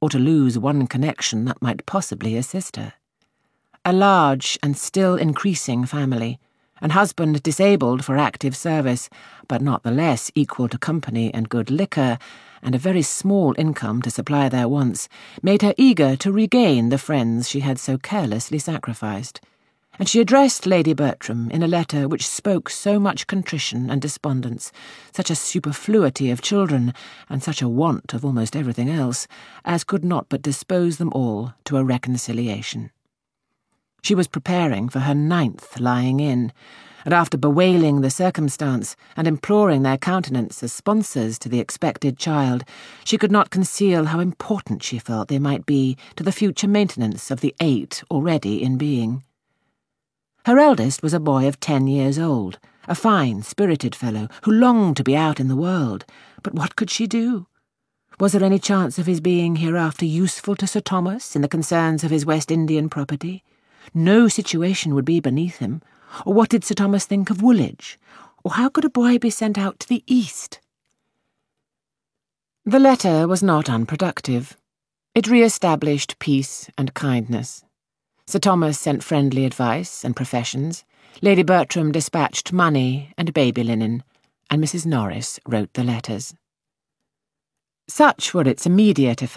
or to lose one connection that might possibly assist her. A large and still increasing family, an husband disabled for active service, but not the less equal to company and good liquor, and a very small income to supply their wants, made her eager to regain the friends she had so carelessly sacrificed, and she addressed Lady Bertram in a letter which spoke so much contrition and despondence, such a superfluity of children, and such a want of almost everything else, as could not but dispose them all to a reconciliation. She was preparing for her 9th lying-in, and after bewailing the circumstance and imploring their countenance as sponsors to the expected child, she could not conceal how important she felt they might be to the future maintenance of the 8 already in being. Her eldest was a boy of 10 years old, a fine, spirited fellow, who longed to be out in the world, but what could she do? Was there any chance of his being hereafter useful to Sir Thomas in the concerns of his West Indian property? No situation would be beneath him. Or what did Sir Thomas think of Woolwich? Or how could a boy be sent out to the East? The letter was not unproductive. It re-established peace and kindness. Sir Thomas sent friendly advice and professions. Lady Bertram dispatched money and baby linen, and Mrs. Norris wrote the letters. Such were its immediate effects.